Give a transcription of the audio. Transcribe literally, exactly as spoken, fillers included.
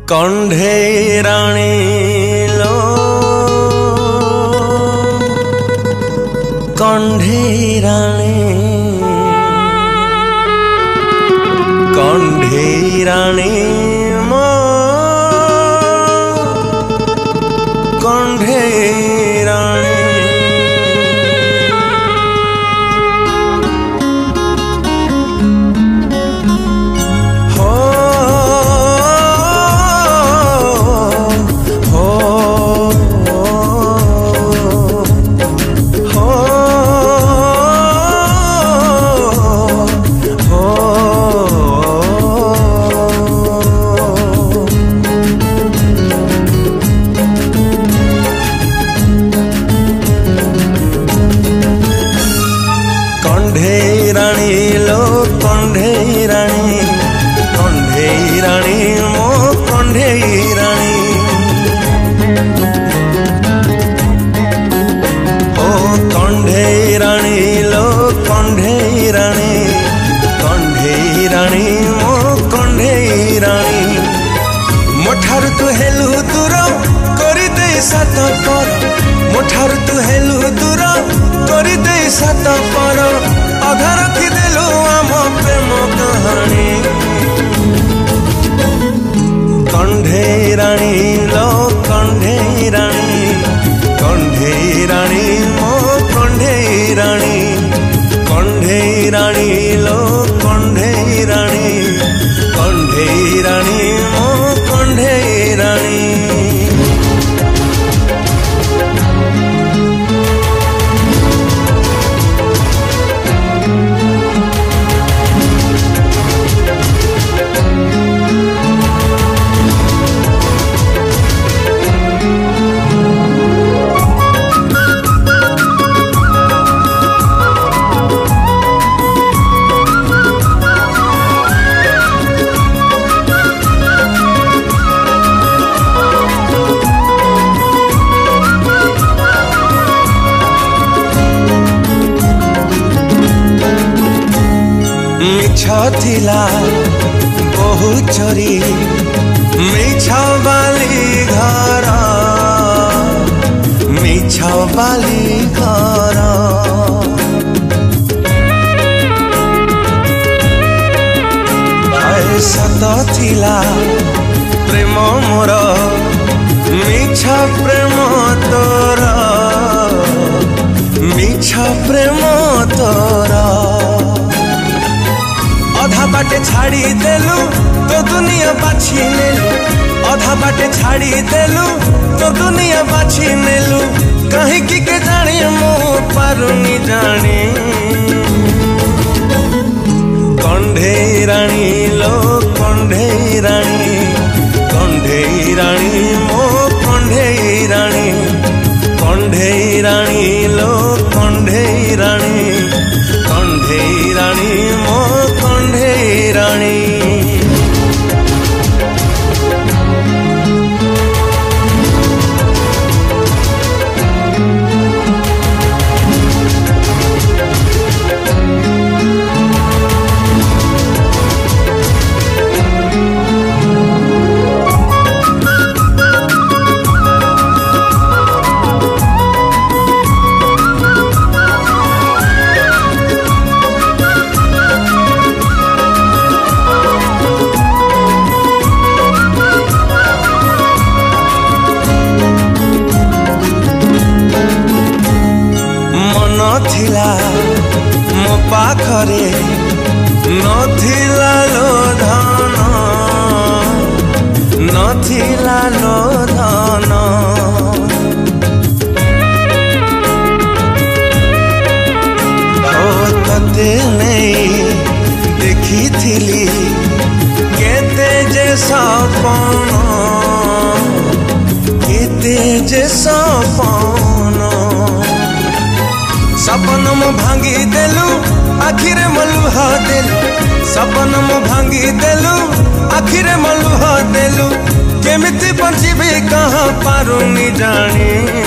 कंढेराणी लो कंढेराणी कंढेराणी मो कंढेराणी कंढेराणी लो कंढेराणी कंढेराणी मो कंढेराणी ओ कंढेराणी लो कंढेराणी कंढेराणी मो कंढेराणी मोठारु तू हेलु दूर करि दे सात पर मोठारु तू हेलु दूर करि दे सात पर अधा रखिदेलु आम प्रेम कहानी कंढेराणी लो कंढेराणी कंढेराणी मो कंढेराणी कंढेराणी लो कंढेराणी कंढेराणी मो कंढेराणी थिला बहु चोरी मिछ बाली घर मिछ बाली घर सत थिला प्रेम मोर मिछ प्रेम तोर मिछ प्रेम तोर अधा बाटे छाड़ी देलु तो दुनिया बाछी नेलु अधा बाटे छाड़ी देलु तो दुनिया बाछी नेलु कहीं की के जाने मो पारुनी जाने कंढेराणी लो कंढेराणी कंढेराणी मो कंढेराणी कंढेराणी लो कंढेराणी कंढेराणी मो कंढेराणी नथिला मो पाखरे नथिला लो धन नथिला लो धन ओ तते नहीं देखी थिली केते जे सपन केते जे सपन सपन मो भांगी देलु आखिरे मलुह देलु सपन मो भांगी देलु आखिरे मलुह देलु केमिति बंचिबे कहाँ पारुनी जानी।